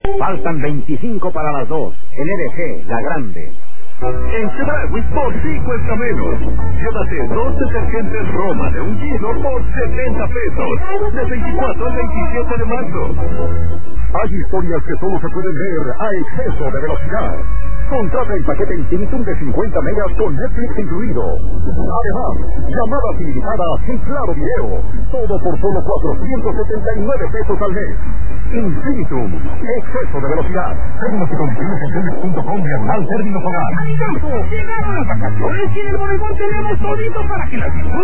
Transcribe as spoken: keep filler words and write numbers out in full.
Faltan veinticinco para las dos. En L G, la grande. En Chedraui por sí cuesta menos. Llévate dos detergentes Roma de un kilo por setenta pesos. De veinticuatro al veintisiete de marzo. Hay historias que solo se pueden ver a exceso de velocidad. Contrata el paquete Infinitum de cincuenta megas con Netflix incluido. Además, llamadas ilimitadas y claro video. Todo por solo cuatrocientos setenta y nueve pesos al mes. Infinitum, exceso de velocidad. Términos y condiciones en telmex punto com diagonal términos hogar. ¡Amigazo! ¡Llegaron las vacaciones y en el bodegón tenemos todito para que las disfrutes!